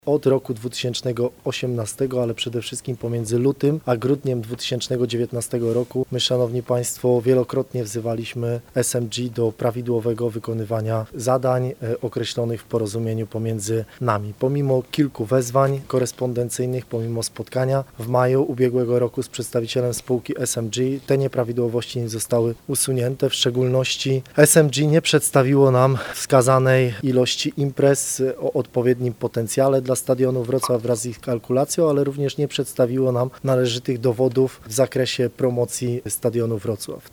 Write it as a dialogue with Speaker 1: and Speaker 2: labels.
Speaker 1: Od roku 2018, ale przede wszystkim pomiędzy lutym a grudniem 2019 roku my, Szanowni Państwo, wielokrotnie wzywaliśmy SMG do prawidłowego wykonywania zadań określonych w porozumieniu pomiędzy nami. Pomimo kilku wezwań korespondencyjnych, pomimo spotkania w maju ubiegłego roku z przedstawicielem spółki SMG, te nieprawidłowości nie zostały usunięte. W szczególności SMG nie przedstawiło nam wskazanej ilości imprez o odpowiednim potencjale dla stadionu Wrocław wraz z ich kalkulacją, ale również nie przedstawiło nam należytych dowodów w zakresie promocji stadionu Wrocław.